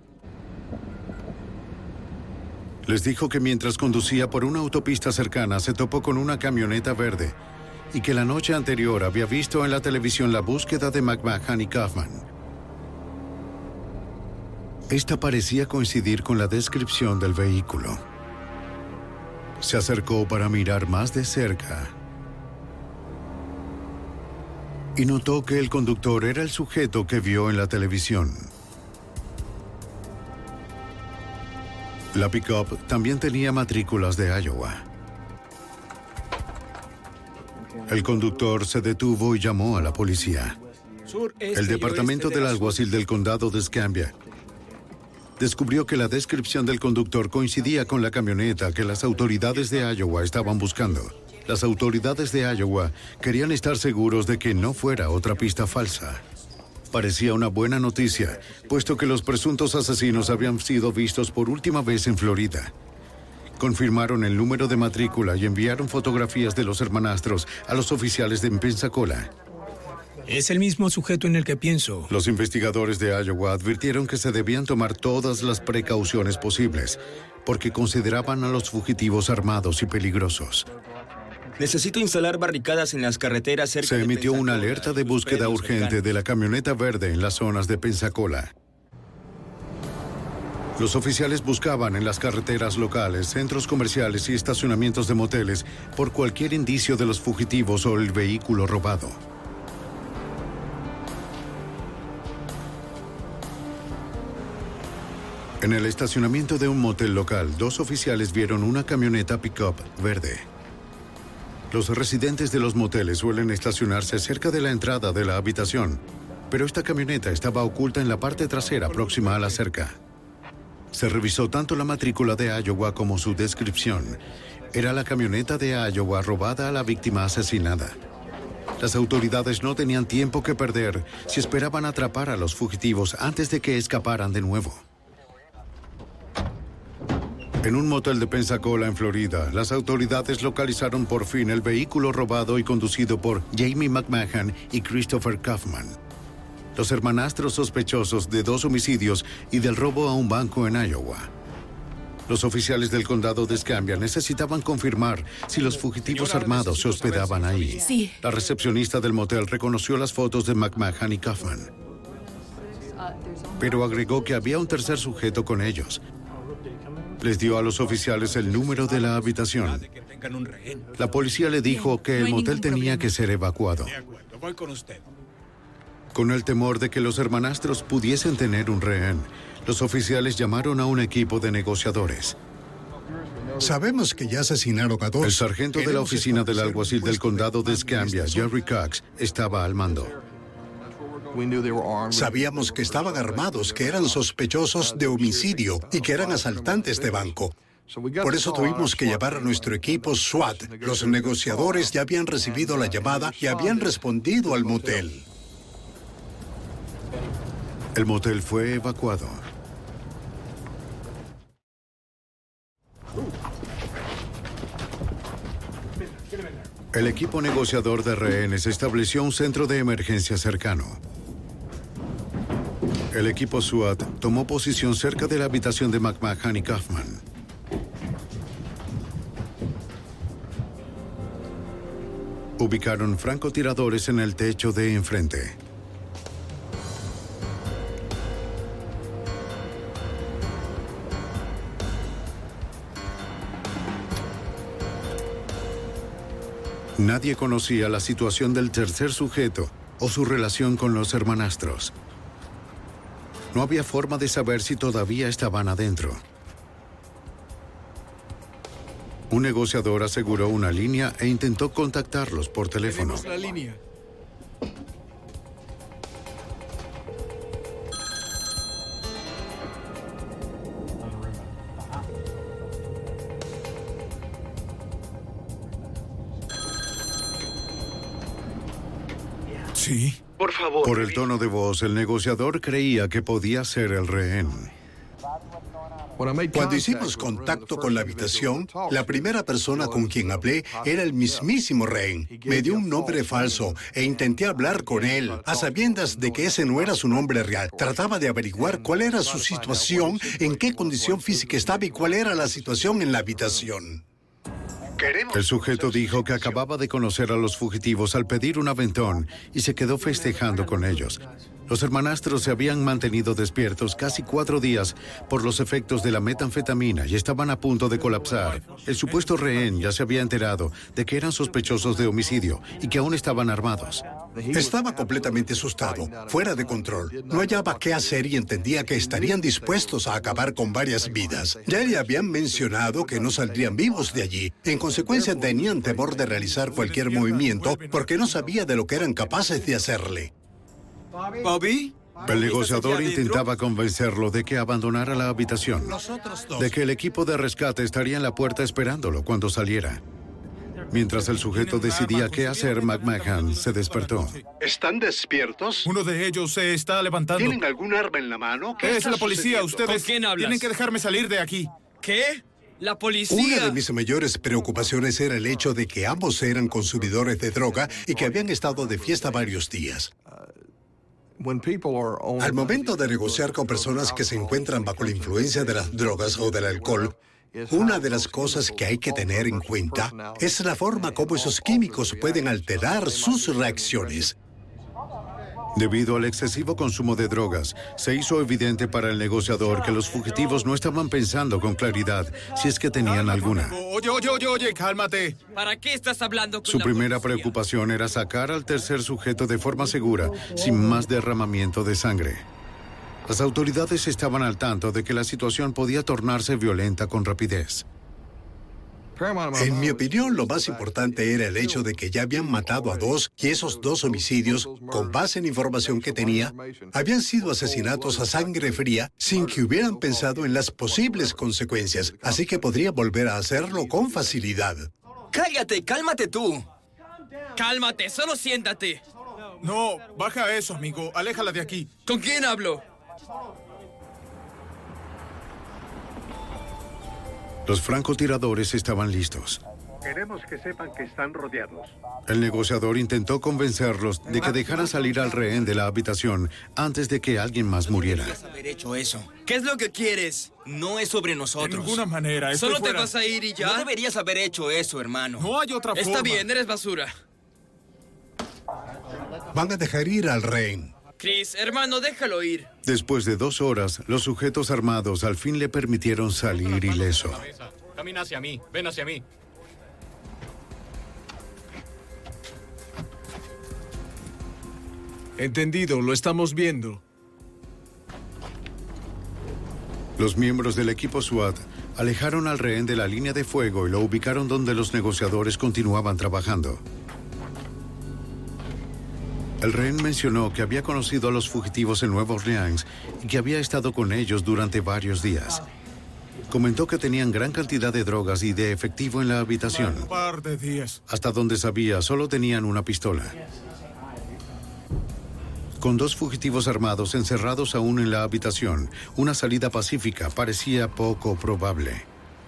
Les dijo que mientras conducía por una autopista cercana se topó con una camioneta verde y que la noche anterior había visto en la televisión la búsqueda de McMahon y Kaufman. Esta parecía coincidir con la descripción del vehículo. Se acercó para mirar más de cerca y notó que el conductor era el sujeto que vio en la televisión. La pick-up también tenía matrículas de Iowa. El conductor se detuvo y llamó a la policía. El departamento del alguacil del condado de Escambia descubrió que la descripción del conductor coincidía con la camioneta que las autoridades de Iowa estaban buscando. Las autoridades de Iowa querían estar seguros de que no fuera otra pista falsa. Parecía una buena noticia, puesto que los presuntos asesinos habían sido vistos por última vez en Florida. Confirmaron el número de matrícula y enviaron fotografías de los hermanastros a los oficiales de Pensacola. Es el mismo sujeto en el que pienso. Los investigadores de Iowa advirtieron que se debían tomar todas las precauciones posibles, porque consideraban a los fugitivos armados y peligrosos. Necesito instalar barricadas en las carreteras cerca de Se emitió Pensacola. una alerta de búsqueda urgente de la camioneta verde en las zonas de Pensacola. Los oficiales buscaban en las carreteras locales, centros comerciales y estacionamientos de moteles por cualquier indicio de los fugitivos o el vehículo robado. En el estacionamiento de un motel local, dos oficiales vieron una camioneta pick-up verde. Los residentes de los moteles suelen estacionarse cerca de la entrada de la habitación, pero esta camioneta estaba oculta en la parte trasera próxima a la cerca. Se revisó tanto la matrícula de Iowa como su descripción. Era la camioneta de Iowa robada a la víctima asesinada. Las autoridades no tenían tiempo que perder si esperaban atrapar a los fugitivos antes de que escaparan de nuevo. En un motel de Pensacola, en Florida, las autoridades localizaron por fin el vehículo robado y conducido por Jamie McMahon y Christopher Kaufman, los hermanastros sospechosos de dos homicidios y del robo a un banco en Iowa. Los oficiales del condado de Escambia necesitaban confirmar si los fugitivos armados se hospedaban ahí. Sí. La recepcionista del motel reconoció las fotos de McMahon y Kaufman, pero agregó que había un tercer sujeto con ellos. Les dio a los oficiales el número de la habitación. La policía le dijo que el motel tenía que ser evacuado. Voy con usted. Con el temor de que los hermanastros pudiesen tener un rehén, los oficiales llamaron a un equipo de negociadores. Sabemos que ya asesinaron a dos. El sargento de la oficina del alguacil del condado de Escambia, Jerry Cox, estaba al mando. Sabíamos que estaban armados, que eran sospechosos de homicidio y que eran asaltantes de banco. Por eso tuvimos que llamar a nuestro equipo SWAT. Los negociadores ya habían recibido la llamada y habían respondido al motel. El motel fue evacuado. El equipo negociador de rehenes estableció un centro de emergencia cercano. El equipo SWAT tomó posición cerca de la habitación de McMahon y Kaufman. Ubicaron francotiradores en el techo de enfrente. Nadie conocía la situación del tercer sujeto o su relación con los hermanastros. No había forma de saber si todavía estaban adentro. Un negociador aseguró una línea e intentó contactarlos por teléfono. Tenemos la línea. Sí. Por favor. Por el tono de voz, el negociador creía que podía ser el rehén. Cuando hicimos contacto con la habitación, la primera persona con quien hablé era el mismísimo rehén. Me dio un nombre falso e intenté hablar con él, a sabiendas de que ese no era su nombre real. Trataba de averiguar cuál era su situación, en qué condición física estaba y cuál era la situación en la habitación. El sujeto dijo que acababa de conocer a los fugitivos al pedir un aventón y se quedó festejando con ellos. Los hermanastros se habían mantenido despiertos casi cuatro días por los efectos de la metanfetamina y estaban a punto de colapsar. El supuesto rehén ya se había enterado de que eran sospechosos de homicidio y que aún estaban armados. Estaba completamente asustado, fuera de control. No hallaba qué hacer y entendía que estarían dispuestos a acabar con varias vidas. Ya le habían mencionado que no saldrían vivos de allí. En consecuencia, tenían temor de realizar cualquier movimiento porque no sabía de lo que eran capaces de hacerle. ¿Bobby? El negociador intentaba convencerlo de que abandonara la habitación, de que el equipo de rescate estaría en la puerta esperándolo cuando saliera. Mientras el sujeto decidía qué hacer, McMahon se despertó. ¿Están despiertos? Uno de ellos se está levantando. ¿Tienen algún arma en la mano? ¿Qué Es la policía, ustedes. ¿Con quién hablas? Tienen que dejarme salir de aquí. ¿Qué? La policía. Una de mis mayores preocupaciones era el hecho de que ambos eran consumidores de droga y que habían estado de fiesta varios días. Al momento de negociar con personas que se encuentran bajo la influencia de las drogas o del alcohol, una de las cosas que hay que tener en cuenta es la forma como esos químicos pueden alterar sus reacciones. Debido al excesivo consumo de drogas, se hizo evidente para el negociador que los fugitivos no estaban pensando con claridad, si es que tenían alguna. Oye, oye, oye, oye, cálmate. ¿Para qué estás hablando con Su la primera policía? preocupación era sacar al tercer sujeto de forma segura, sin más derramamiento de sangre. Las autoridades estaban al tanto de que la situación podía tornarse violenta con rapidez. En mi opinión, lo más importante era el hecho de que ya habían matado a dos y esos dos homicidios, con base en información que tenía, habían sido asesinatos a sangre fría sin que hubieran pensado en las posibles consecuencias, así que podría volver a hacerlo con facilidad. ¡Cállate! ¡Cálmate tú! ¡Cálmate! ¡Solo siéntate! No, baja eso, amigo. Aléjala de aquí. ¿Con quién hablo? Los francotiradores estaban listos. Queremos que sepan que están rodeados. El negociador intentó convencerlos de que dejaran salir al rehén de la habitación antes de que alguien más muriera. No deberías haber hecho eso. ¿Qué es lo que quieres? No es sobre nosotros. De ninguna manera. Estoy ¿Solo fuera. te vas a ir y ya? No deberías haber hecho eso, hermano. No hay otra forma. Está bien, eres basura. Van a dejar ir al rehén. Chris, hermano, déjalo ir. Después de dos horas, los sujetos armados al fin le permitieron salir ileso. Camina hacia mí, ven hacia mí. Entendido, lo estamos viendo. Los miembros del equipo SWAT alejaron al rehén de la línea de fuego y lo ubicaron donde los negociadores continuaban trabajando. El rehén mencionó que había conocido a los fugitivos en Nueva Orleans y que había estado con ellos durante varios días. Comentó que tenían gran cantidad de drogas y de efectivo en la habitación. Un par de días. Hasta donde sabía, solo tenían una pistola. Con dos fugitivos armados encerrados aún en la habitación, una salida pacífica parecía poco probable.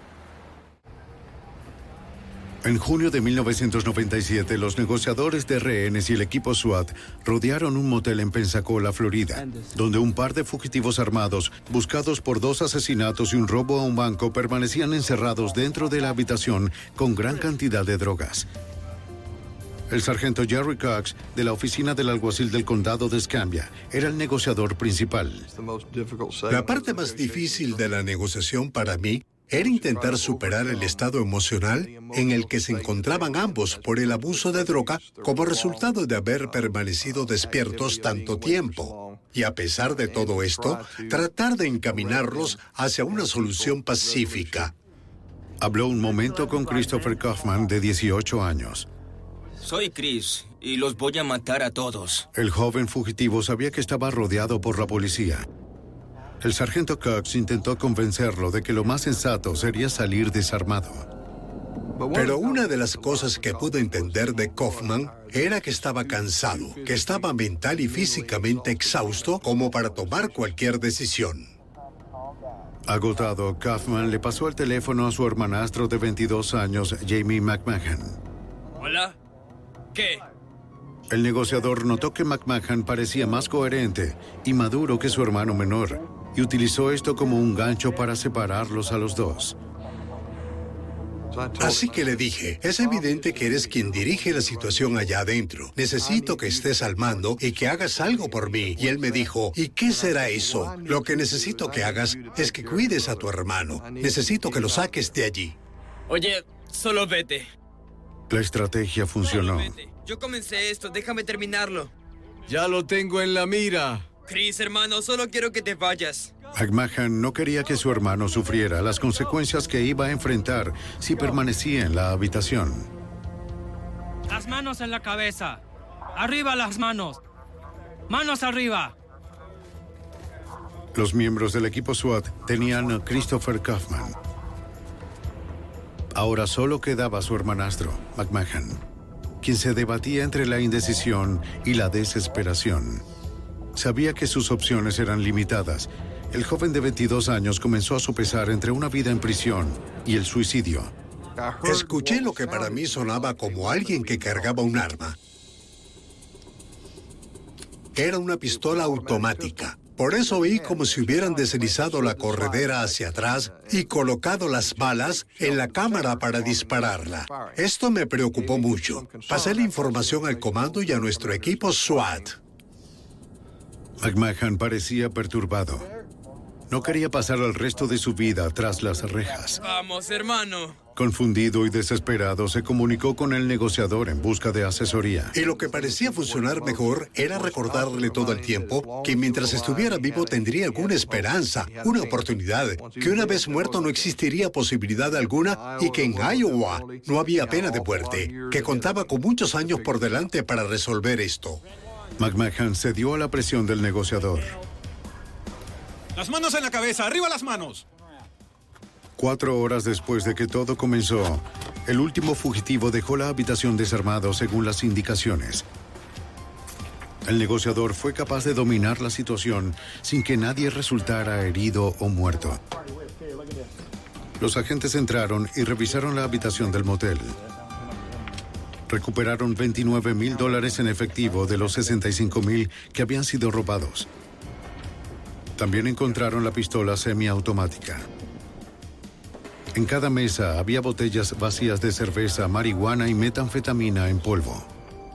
En junio de mil novecientos noventa y siete, los negociadores de rehenes y el equipo SWAT rodearon un motel en Pensacola, Florida, donde un par de fugitivos armados, buscados por dos asesinatos y un robo a un banco, permanecían encerrados dentro de la habitación con gran cantidad de drogas. El sargento Jerry Cox, de la oficina del alguacil del condado de Escambia, era el negociador principal. La parte más difícil de la negociación para mí era intentar superar el estado emocional en el que se encontraban ambos por el abuso de droga como resultado de haber permanecido despiertos tanto tiempo. Y a pesar de todo esto, tratar de encaminarlos hacia una solución pacífica. Habló un momento con Christopher Kaufman, de dieciocho años. Soy Chris, y los voy a matar a todos. El joven fugitivo sabía que estaba rodeado por la policía. El sargento Cox intentó convencerlo de que lo más sensato sería salir desarmado. Pero una de las cosas que pude entender de Kaufman era que estaba cansado, que estaba mental y físicamente exhausto como para tomar cualquier decisión. Agotado, Kaufman le pasó el teléfono a su hermanastro de veintidós años, Jamie McMahon. ¿Hola? ¿Qué? El negociador notó que McMahon parecía más coherente y maduro que su hermano menor, y utilizó esto como un gancho para separarlos a los dos. Así que le dije, es evidente que eres quien dirige la situación allá adentro. Necesito que estés al mando y que hagas algo por mí. Y él me dijo, ¿y qué será eso? Lo que necesito que hagas es que cuides a tu hermano. Necesito que lo saques de allí. Oye, solo vete. La estrategia funcionó. Yo comencé esto, déjame terminarlo. Ya lo tengo en la mira. Chris, hermano, solo quiero que te vayas. McMahon no quería que su hermano sufriera las consecuencias que iba a enfrentar si permanecía en la habitación. Las manos en la cabeza. Arriba las manos. Manos arriba. Los miembros del equipo SWAT tenían a Christopher Kaufman. Ahora solo quedaba su hermanastro, McMahon, quien se debatía entre la indecisión y la desesperación. Sabía que sus opciones eran limitadas. El joven de veintidós años comenzó a sopesar entre una vida en prisión y el suicidio. Escuché lo que para mí sonaba como alguien que cargaba un arma. Era una pistola automática. Por eso oí como si hubieran deslizado la corredera hacia atrás y colocado las balas en la cámara para dispararla. Esto me preocupó mucho. Pasé la información al comando y a nuestro equipo SWAT. McMahon parecía perturbado. No quería pasar el resto de su vida tras las rejas. Vamos, hermano. Confundido y desesperado, se comunicó con el negociador en busca de asesoría. Y lo que parecía funcionar mejor era recordarle todo el tiempo que mientras estuviera vivo tendría alguna esperanza, una oportunidad, que una vez muerto no existiría posibilidad alguna y que en Iowa no había pena de muerte, que contaba con muchos años por delante para resolver esto. McMahon cedió a la presión del negociador. ¡Las manos en la cabeza! ¡Arriba las manos! Cuatro horas después de que todo comenzó, el último fugitivo dejó la habitación desarmado según las indicaciones. El negociador fue capaz de dominar la situación sin que nadie resultara herido o muerto. Los agentes entraron y revisaron la habitación del motel. Recuperaron veintinueve mil dólares en efectivo de los sesenta y cinco mil que habían sido robados. También encontraron la pistola semiautomática. En cada mesa había botellas vacías de cerveza, marihuana y metanfetamina en polvo.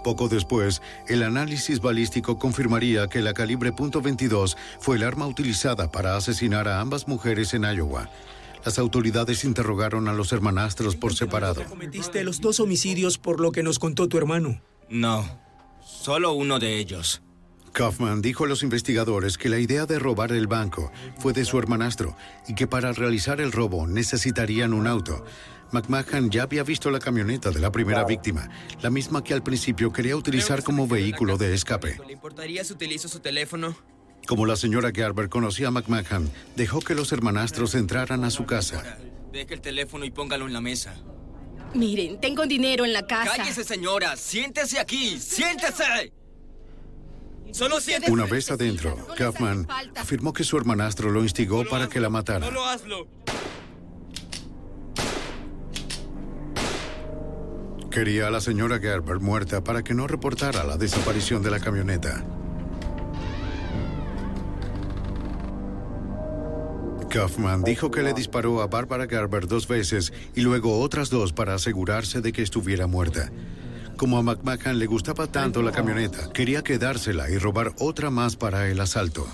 Poco después, el análisis balístico confirmaría que la calibre punto veintidós fue el arma utilizada para asesinar a ambas mujeres en Iowa. Las autoridades interrogaron a los hermanastros por separado. Cometiste los dos homicidios por lo que nos contó tu hermano. No, solo uno de ellos. Kaufman dijo a los investigadores que la idea de robar el banco fue de su hermanastro y que para realizar el robo necesitarían un auto. McMahon ya había visto la camioneta de la primera víctima, la misma que al principio quería utilizar como vehículo de escape. ¿Le importaría si utilizo su teléfono? Como la señora Gerber conocía a McMahon, dejó que los hermanastros entraran a su casa. Deje el teléfono y póngalo en la mesa. Miren, tengo dinero en la casa. ¡Cállese, señora! ¡Siéntese aquí! ¡Siéntese! ¡Solo siéntese! Una vez adentro, Kaufman afirmó que su hermanastro lo instigó Solo para hazlo. que la matara. ¡Solo hazlo! Quería a la señora Gerber muerta para que no reportara la desaparición de la camioneta. Kaufman dijo que le disparó a Barbara Gerber dos veces y luego otras dos para asegurarse de que estuviera muerta. Como a McMahon le gustaba tanto la camioneta, quería quedársela y robar otra más para el asalto.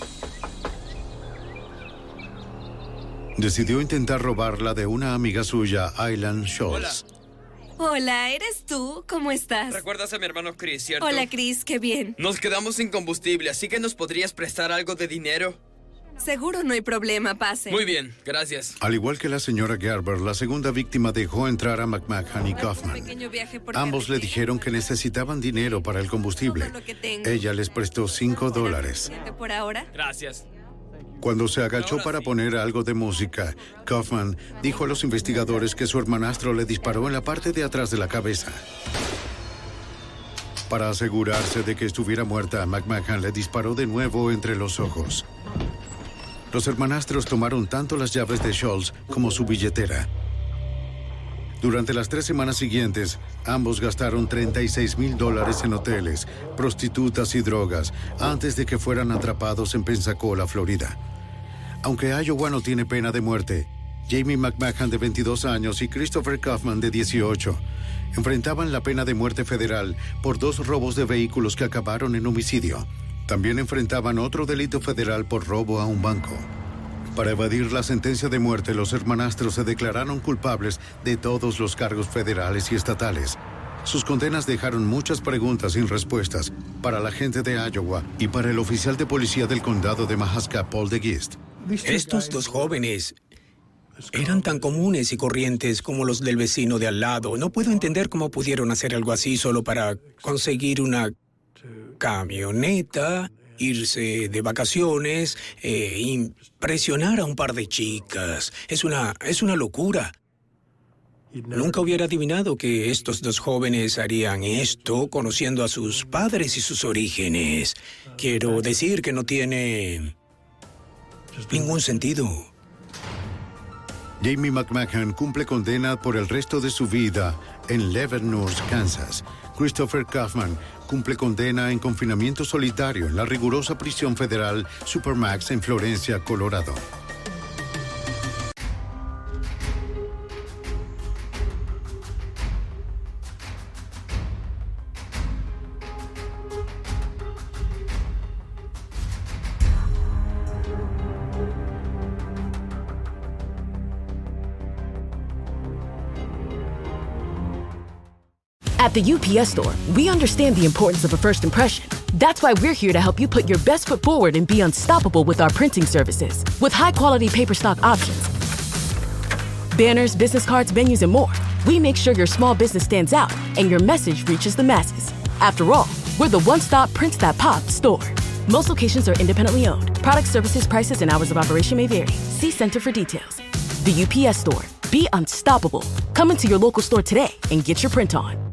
Decidió intentar robarla de una amiga suya, Aylan Schultz. Hola, ¿eres tú? ¿Cómo estás? ¿Recuerdas a mi hermano Chris, cierto? Hola, Chris, qué bien. Nos quedamos sin combustible, así que nos podrías prestar algo de dinero. Seguro no hay problema, pase. Muy bien, gracias. Al igual que la señora Gerber, la segunda víctima dejó entrar a McMahon y Kaufman. Ambos le dijeron que necesitaban dinero para el combustible. Ella les prestó cinco dólares. ¿Por ahora? Gracias. Cuando se agachó para poner algo de música, Kaufman dijo a los investigadores que su hermanastro le disparó en la parte de atrás de la cabeza. Para asegurarse de que estuviera muerta, McMahon le disparó de nuevo entre los ojos. Los hermanastros tomaron tanto las llaves de Schultz como su billetera. Durante las tres semanas siguientes, ambos gastaron treinta y seis mil dólares en hoteles, prostitutas y drogas antes de que fueran atrapados en Pensacola, Florida. Aunque Iowa no tiene pena de muerte, Jamie McMahon, de veintidós años, y Christopher Kaufman, de dieciocho, enfrentaban la pena de muerte federal por dos robos de vehículos que acabaron en homicidio. También enfrentaban otro delito federal por robo a un banco. Para evadir la sentencia de muerte, los hermanastros se declararon culpables de todos los cargos federales y estatales. Sus condenas dejaron muchas preguntas sin respuestas para la gente de Iowa y para el oficial de policía del condado de Mahaska, Paul de Gist. Estos dos jóvenes eran tan comunes y corrientes como los del vecino de al lado. No puedo entender cómo pudieron hacer algo así solo para conseguir una camioneta, irse de vacaciones, e impresionar a un par de chicas. Es una, es una locura. Nunca hubiera adivinado que estos dos jóvenes harían esto conociendo a sus padres y sus orígenes. Quiero decir que no tiene ningún sentido. Jamie McMahon cumple condena por el resto de su vida en Leavenworth, Kansas. Christopher Kaufman cumple condena en confinamiento solitario en la rigurosa prisión federal Supermax en Florencia, Colorado. At the U P S Store, we understand the importance of a first impression. That's why we're here to help you put your best foot forward and be unstoppable with our printing services. With high-quality paper stock options, banners, business cards, menus, and more, we make sure your small business stands out and your message reaches the masses. After all, we're the one-stop prints that pop store. Most locations are independently owned. Product, services, prices, and hours of operation may vary. See Center for details. The U P S Store. Be unstoppable. Come into your local store today and get your print on.